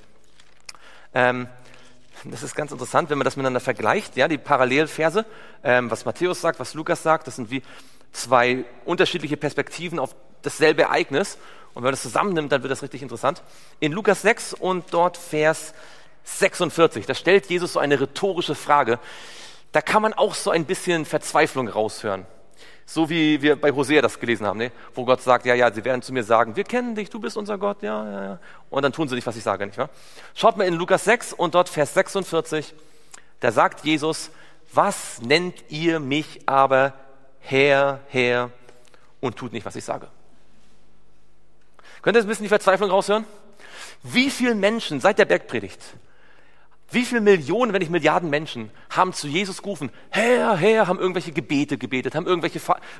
Das ist ganz interessant, wenn man das miteinander vergleicht, ja, die Parallelverse, was Matthäus sagt, was Lukas sagt, das sind wie zwei unterschiedliche Perspektiven auf dasselbe Ereignis. Und wenn man das zusammennimmt, dann wird das richtig interessant. In Lukas 6 und dort Vers 46, da stellt Jesus so eine rhetorische Frage. Da kann man auch so ein bisschen Verzweiflung raushören. So wie wir bei Hosea das gelesen haben, ne? Wo Gott sagt, ja, sie werden zu mir sagen, wir kennen dich, du bist unser Gott, ja. Und dann tun sie nicht, was ich sage, nicht wahr? Schaut mal in Lukas 6 und dort Vers 46, da sagt Jesus, was nennt ihr mich aber Herr, Herr und tut nicht, was ich sage? Könnt ihr ein bisschen die Verzweiflung raushören? Wie viele Menschen seit der Bergpredigt, wie viele Millionen, wenn nicht Milliarden Menschen haben zu Jesus gerufen, Herr, Herr, haben irgendwelche Gebete gebetet, haben irgendwelche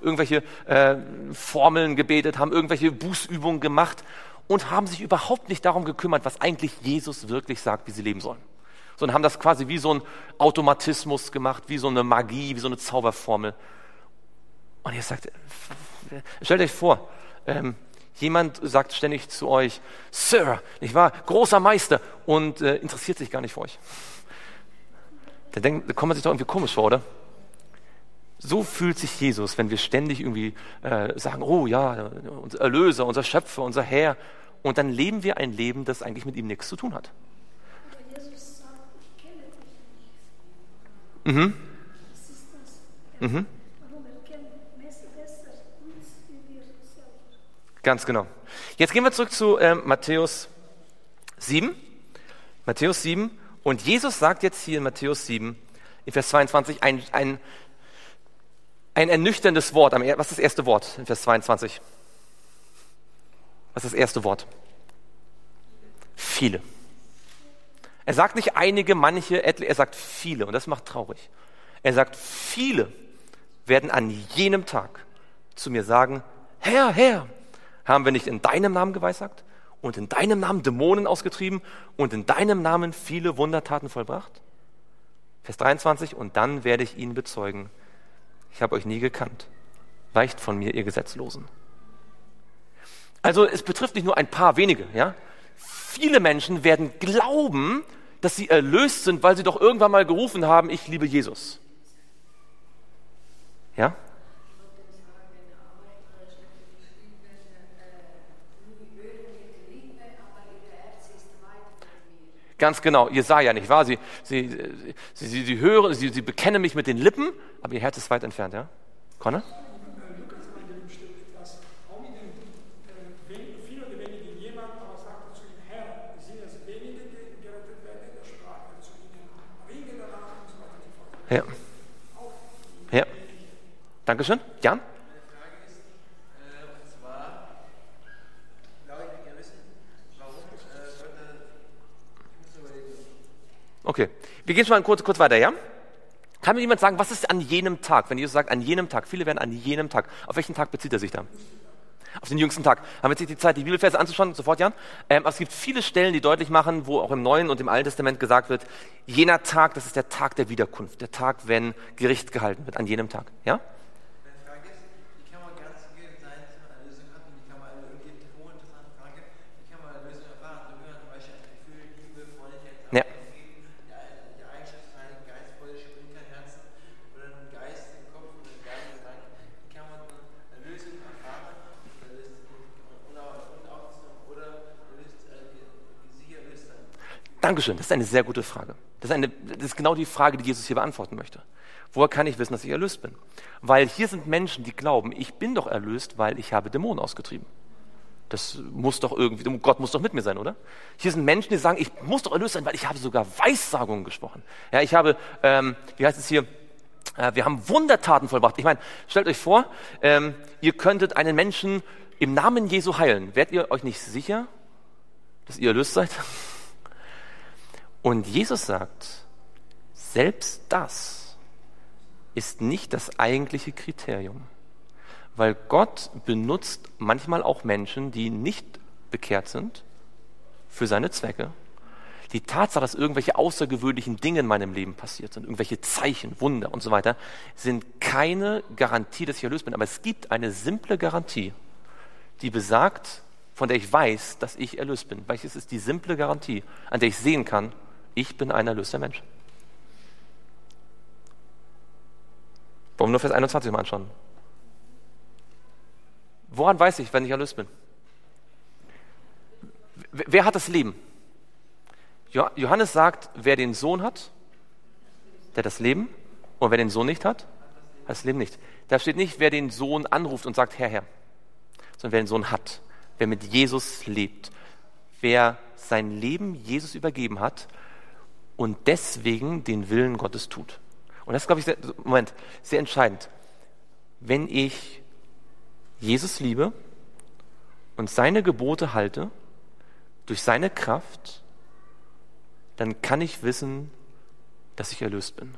Formeln gebetet, haben irgendwelche Bußübungen gemacht und haben sich überhaupt nicht darum gekümmert, was eigentlich Jesus wirklich sagt, wie sie leben sollen. Sondern haben das quasi wie so ein Automatismus gemacht, wie so eine Magie, wie so eine Zauberformel. Und ihr sagt, stellt euch vor, jemand sagt ständig zu euch, Sir, nicht wahr, großer Meister, und interessiert sich gar nicht für euch. Da kommt man sich doch irgendwie komisch vor, oder? So fühlt sich Jesus, wenn wir ständig irgendwie sagen, oh ja, unser Erlöser, unser Schöpfer, unser Herr, und dann leben wir ein Leben, das eigentlich mit ihm nichts zu tun hat. Aber Jesus sagt, ich kenne dich nicht. Mhm. Was ist das? Mhm. Warum erkennen Messer besser uns wie wir selber? Ganz genau. Jetzt gehen wir zurück zu Matthäus 7. Matthäus 7. Und Jesus sagt jetzt hier in Matthäus 7, in Vers 22, ein ernüchterndes Wort. Was ist das erste Wort in Vers 22? Was ist das erste Wort? Viele. Er sagt nicht einige, manche, etliche, er sagt viele. Und das macht traurig. Er sagt, viele werden an jenem Tag zu mir sagen, Herr, Herr, haben wir nicht in deinem Namen geweissagt und in deinem Namen Dämonen ausgetrieben und in deinem Namen viele Wundertaten vollbracht? Vers 23, und dann werde ich ihnen bezeugen, ich habe euch nie gekannt. Weicht von mir, ihr Gesetzlosen. Also es betrifft nicht nur ein paar wenige. Ja? Viele Menschen werden glauben, dass sie erlöst sind, weil sie doch irgendwann mal gerufen haben, ich liebe Jesus. Ja? Ganz genau, Jesaja, nicht wahr? Sie hören, sie bekennen mich mit den Lippen, aber ihr Herz ist weit entfernt, ja? Conor? Lukas Evangelium steht etwas, auch mit den viele oder wenige jemand, aber sagte zu ihm, Herr, sind es wenige, die gerettet werden, der sprach er zu ihnen, wenige danach und so weiter und so fort. Ja. Ja. Dankeschön. Jan? Meine Frage ist, und zwar, glaube ich, wir wissen, warum Gott ich muss überlegen. Okay. Wir gehen schon mal kurz weiter, ja? Kann mir jemand sagen, was ist an jenem Tag, wenn Jesus sagt, an jenem Tag, viele werden an jenem Tag, auf welchen Tag bezieht er sich da? Auf den jüngsten Tag. Haben wir jetzt nicht die Zeit, die Bibelverse anzuschauen? Sofort, Jan? Aber es gibt viele Stellen, die deutlich machen, wo auch im Neuen und im Alten Testament gesagt wird, jener Tag, das ist der Tag der Wiederkunft, der Tag, wenn Gericht gehalten wird, an jenem Tag. Ja? Meine Frage ist, wie kann man ganz viel seine Erlösung haben? Wie kann man irgendwie eine hochinteressante Frage, wie kann man Erlösung erfahren? So wie man zum Beispiel ein Gefühl, Liebe, Freundlichkeit, Ja. die Eigenschaft des Heiligen Geistes, voll springt kein Herzen oder ein Geist im Kopf oder ein Geist im Gedanken. Wie kann man Erlösung erfahren? Dankeschön, das ist eine sehr gute Frage. Das ist genau die Frage, die Jesus hier beantworten möchte. Woher kann ich wissen, dass ich erlöst bin? Weil hier sind Menschen, die glauben, ich bin doch erlöst, weil ich habe Dämonen ausgetrieben. Das muss doch irgendwie, Gott muss doch mit mir sein, oder? Hier sind Menschen, die sagen, ich muss doch erlöst sein, weil ich habe sogar Weissagungen gesprochen. Ja, ich habe, wie heißt es hier, wir haben Wundertaten vollbracht. Ich meine, stellt euch vor, ihr könntet einen Menschen im Namen Jesu heilen. Werdet ihr euch nicht sicher, dass ihr erlöst seid? Und Jesus sagt, selbst das ist nicht das eigentliche Kriterium. Weil Gott benutzt manchmal auch Menschen, die nicht bekehrt sind, für seine Zwecke. Die Tatsache, dass irgendwelche außergewöhnlichen Dinge in meinem Leben passiert sind, irgendwelche Zeichen, Wunder und so weiter, sind keine Garantie, dass ich erlöst bin. Aber es gibt eine simple Garantie, die besagt, von der ich weiß, dass ich erlöst bin. Welches ist die simple Garantie, an der ich sehen kann, ich bin ein erlöster Mensch. Wollen wir nur Vers 21 mal anschauen? Woran weiß ich, wenn ich erlöst bin? Wer hat das Leben? Johannes sagt, wer den Sohn hat, der hat das Leben. Und wer den Sohn nicht hat, hat das Leben nicht. Da steht nicht, wer den Sohn anruft und sagt, Herr, Herr. Sondern wer den Sohn hat. Wer mit Jesus lebt. Wer sein Leben Jesus übergeben hat und deswegen den Willen Gottes tut. Und das ist, glaube ich, sehr entscheidend. Wenn ich Jesus liebe und seine Gebote halte, durch seine Kraft, dann kann ich wissen, dass ich erlöst bin.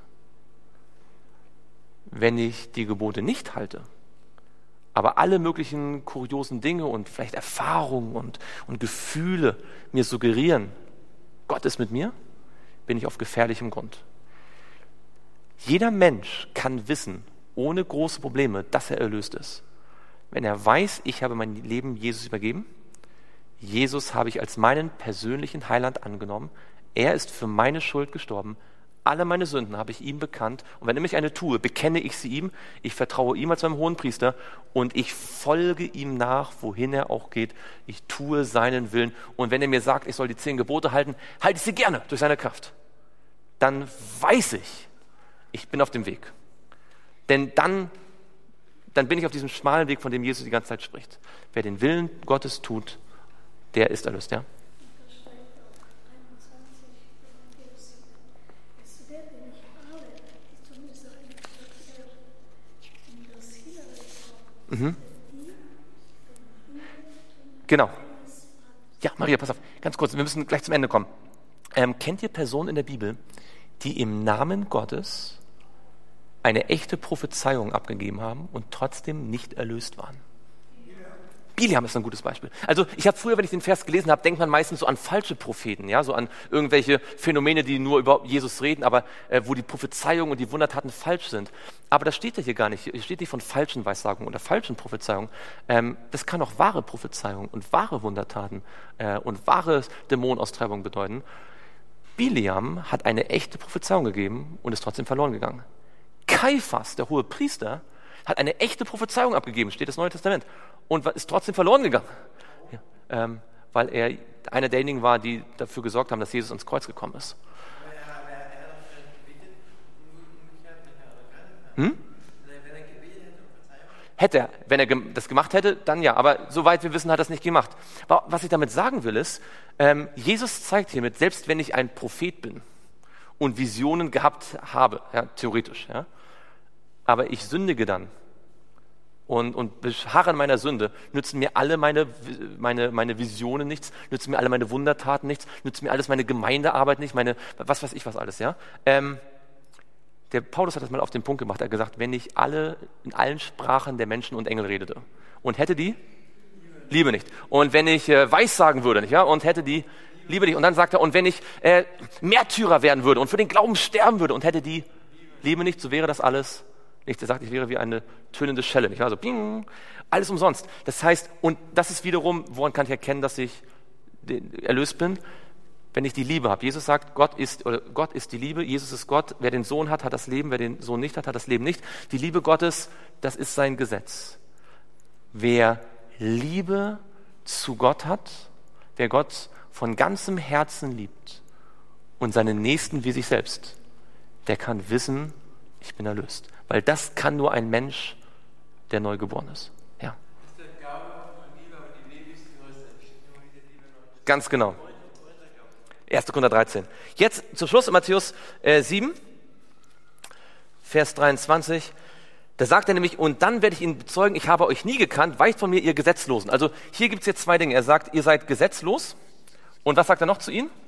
Wenn ich die Gebote nicht halte, aber alle möglichen kuriosen Dinge und vielleicht Erfahrungen und Gefühle mir suggerieren, Gott ist mit mir, bin ich auf gefährlichem Grund. Jeder Mensch kann wissen, ohne große Probleme, dass er erlöst ist. Wenn er weiß, ich habe mein Leben Jesus übergeben, Jesus habe ich als meinen persönlichen Heiland angenommen, er ist für meine Schuld gestorben, alle meine Sünden habe ich ihm bekannt und wenn ich eine tue, bekenne ich sie ihm, ich vertraue ihm als meinem Hohenpriester und ich folge ihm nach, wohin er auch geht, ich tue seinen Willen und wenn er mir sagt, ich soll die 10 Gebote halten, halte ich sie gerne durch seine Kraft. Dann weiß ich, ich bin auf dem Weg. Denn dann bin ich auf diesem schmalen Weg, von dem Jesus die ganze Zeit spricht. Wer den Willen Gottes tut, der ist erlöst, ja? Mhm. Genau. Ja, Maria, pass auf, ganz kurz, wir müssen gleich zum Ende kommen. Kennt ihr Personen in der Bibel, die im Namen Gottes eine echte Prophezeiung abgegeben haben und trotzdem nicht erlöst waren? Biliam ist ein gutes Beispiel. Also ich habe früher, wenn ich den Vers gelesen habe, denkt man meistens so an falsche Propheten, ja, so an irgendwelche Phänomene, die nur über Jesus reden, aber wo die Prophezeiungen und die Wundertaten falsch sind. Aber das steht ja hier gar nicht. Hier steht nicht von falschen Weissagungen oder falschen Prophezeiungen. Das kann auch wahre Prophezeiungen und wahre Wundertaten und wahre Dämonenaustreibung bedeuten. Biliam hat eine echte Prophezeiung gegeben und ist trotzdem verloren gegangen. Kaiphas, der hohe Priester, hat eine echte Prophezeiung abgegeben, steht das Neue Testament, und ist trotzdem verloren gegangen. Ja, weil er einer derjenigen war, die dafür gesorgt haben, dass Jesus ans Kreuz gekommen ist. Hätte er, wenn er das gemacht hätte, dann ja. Aber soweit wir wissen, hat er es nicht gemacht. Aber was ich damit sagen will, ist, Jesus zeigt hiermit, selbst wenn ich ein Prophet bin und Visionen gehabt habe, ja, theoretisch, ja, aber ich sündige dann und beharre an meiner Sünde, nützen mir alle meine Visionen nichts, nützen mir alle meine Wundertaten nichts, nützen mir alles meine Gemeindearbeit nicht, was weiß ich was alles, ja. Der Paulus hat das mal auf den Punkt gemacht, er hat gesagt, wenn ich in allen Sprachen der Menschen und Engel redete und hätte die Liebe nicht. Und wenn ich Weissagen würde, nicht, ja, und hätte die Liebe nicht. Und dann sagt er, und wenn ich Märtyrer werden würde und für den Glauben sterben würde und hätte die Liebe nicht, so wäre das alles nichts. Er sagt, ich wäre wie eine tönende Schelle, nicht? Also ping, alles umsonst. Das heißt, und das ist wiederum, woran kann ich erkennen, dass ich erlöst bin? Wenn ich die Liebe habe. Jesus sagt, Gott ist die Liebe, Jesus ist Gott. Wer den Sohn hat, hat das Leben. Wer den Sohn nicht hat, hat das Leben nicht. Die Liebe Gottes, das ist sein Gesetz. Wer Liebe zu Gott hat, wer Gott von ganzem Herzen liebt und seinen Nächsten wie sich selbst, der kann wissen, ich bin erlöst. Weil das kann nur ein Mensch, der neu geboren ist. Ja. Ist der Glaube von Liebe, aber die Liebe ist Ganz genau. 1. Korinther 13. Jetzt zum Schluss in Matthäus 7, Vers 23. Da sagt er nämlich, und dann werde ich ihnen bezeugen, ich habe euch nie gekannt, weicht von mir, ihr Gesetzlosen. Also hier gibt es jetzt zwei Dinge. Er sagt, ihr seid gesetzlos. Und was sagt er noch zu ihnen?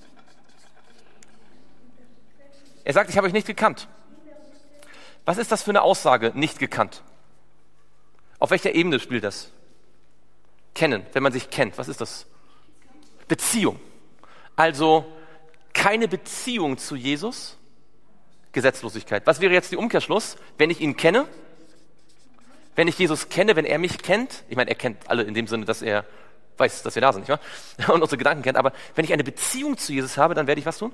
Er sagt, ich habe euch nicht gekannt. Was ist das für eine Aussage, nicht gekannt? Auf welcher Ebene spielt das? Kennen, wenn man sich kennt. Was ist das? Beziehung. Also keine Beziehung zu Jesus, Gesetzlosigkeit. Was wäre jetzt der Umkehrschluss, wenn ich ihn kenne? Wenn ich Jesus kenne, wenn er mich kennt, ich meine, er kennt alle in dem Sinne, dass er weiß, dass wir da sind, nicht wahr? Und unsere Gedanken kennt, aber wenn ich eine Beziehung zu Jesus habe, dann werde ich was tun?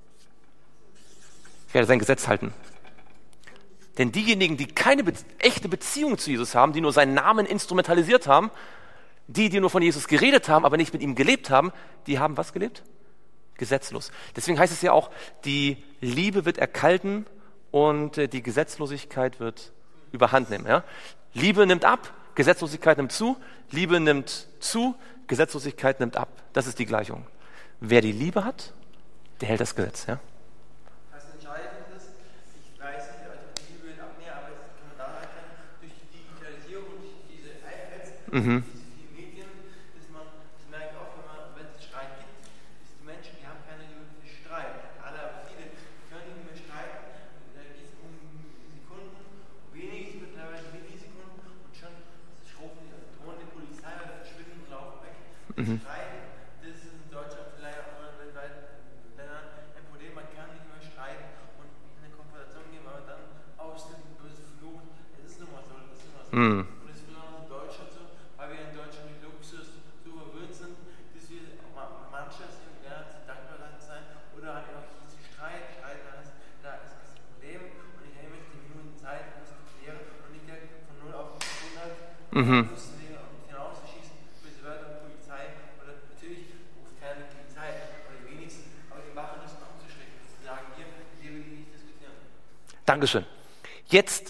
Ich werde sein Gesetz halten. Denn diejenigen, die keine echte Beziehung zu Jesus haben, die nur seinen Namen instrumentalisiert haben, die nur von Jesus geredet haben, aber nicht mit ihm gelebt haben, die haben was gelebt? Gesetzlos. Deswegen heißt es ja auch, die Liebe wird erkalten und die Gesetzlosigkeit wird überhand nehmen. Ja? Liebe nimmt ab, Gesetzlosigkeit nimmt zu, Liebe nimmt zu, Gesetzlosigkeit nimmt ab. Das ist die Gleichung. Wer die Liebe hat, der hält das Gesetz. Ja? Was entscheidend ist, ich weiß nicht, also die Liebe wird abnehmen, aber das kann man daran erkennen, durch die Digitalisierung und durch diese iPads, diese vielen Medien, dass man, das merke ich auch, wenn es Streit gibt, ist die Menschen, die haben keine Liebe für Streit. Alle, aber viele können nicht mehr streiten, da geht es um Sekunden, um wenige Sekunden, teilweise Millisekunden und schon rufen die, drohen die Polizei oder verschwinden und laufen weg. Streiten, das ist in Deutschland vielleicht auch in weltweiten Ländern ein Problem, man kann nicht mehr streiten und in eine Konfrontation gehen, weil man dann ausnimmt und böse flucht. Es ist nun mal so, das ist immer so. Und das ist besonders in Deutschland so, weil wir in Deutschland mit Luxus so verwöhnt sind, dass wir manches im Ganzen dankbar sein oder halt auch diesen Streit, da ist das Problem und ich habe immer die Minuten Zeit, um das zu klären und nicht direkt von 0 auf 100 hinauszuschießen, bis Wörter und Polizei oder natürlich ruft keine Polizei oder die wenigsten, aber die machen das abzuschrecken, zu sagen, hier, mit dir will ich nicht diskutieren. Dankeschön. Jetzt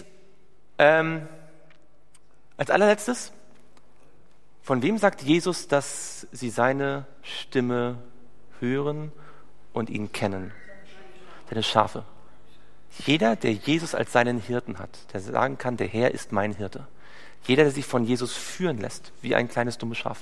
als allerletztes, von wem sagt Jesus, dass sie seine Stimme hören und ihn kennen? Seine Schafe. Jeder, der Jesus als seinen Hirten hat, der sagen kann, der Herr ist mein Hirte. Jeder, der sich von Jesus führen lässt, wie ein kleines dummes Schaf.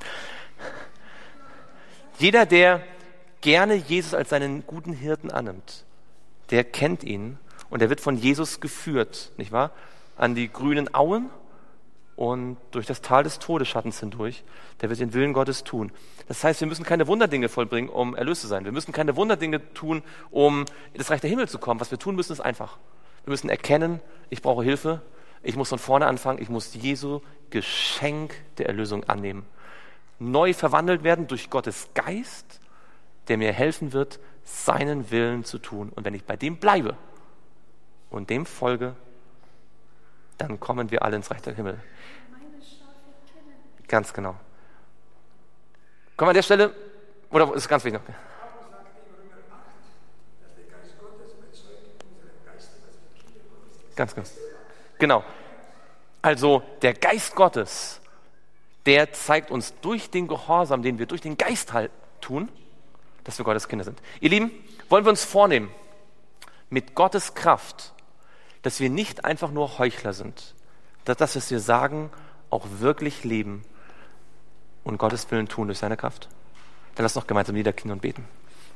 Jeder, der gerne Jesus als seinen guten Hirten annimmt, der kennt ihn und der wird von Jesus geführt, nicht wahr? An die grünen Auen und durch das Tal des Todesschattens hindurch, der wird den Willen Gottes tun. Das heißt, wir müssen keine Wunderdinge vollbringen, um erlöst zu sein. Wir müssen keine Wunderdinge tun, um in das Reich der Himmel zu kommen. Was wir tun müssen, ist einfach. Wir müssen erkennen, ich brauche Hilfe, ich muss von vorne anfangen, ich muss Jesu Geschenk der Erlösung annehmen. Neu verwandelt werden durch Gottes Geist, der mir helfen wird, seinen Willen zu tun. Und wenn ich bei dem bleibe und dem folge, dann kommen wir alle ins Reich der Himmel. Meine Schafe kennen. Ganz genau. Kommen wir an der Stelle, oder ist es ganz wichtig noch? Paulus sagt in Römer 8, dass der Geist Gottes bezeugt unserem Geiste, dass wir Kinder Gottes sind. Ganz genau. Also der Geist Gottes, der zeigt uns durch den Gehorsam, den wir durch den Geist tun, dass wir Gottes Kinder sind. Ihr Lieben, wollen wir uns vornehmen, mit Gottes Kraft, dass wir nicht einfach nur Heuchler sind, dass das, was wir sagen, auch wirklich leben und Gottes Willen tun durch seine Kraft. Dann lass noch gemeinsam niederknien und beten.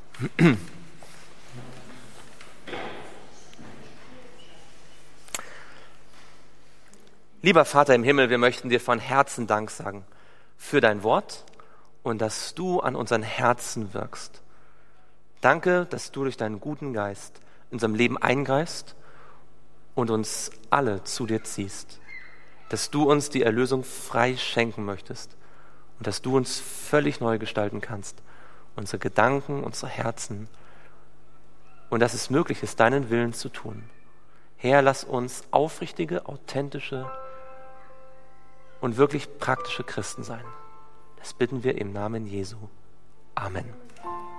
Lieber Vater im Himmel, wir möchten dir von Herzen Dank sagen für dein Wort und dass du an unseren Herzen wirkst. Danke, dass du durch deinen guten Geist in unserem Leben eingreifst und uns alle zu dir ziehst. Dass du uns die Erlösung frei schenken möchtest und dass du uns völlig neu gestalten kannst. Unsere Gedanken, unsere Herzen und dass es möglich ist, deinen Willen zu tun. Herr, lass uns aufrichtige, authentische und wirklich praktische Christen sein. Das bitten wir im Namen Jesu. Amen.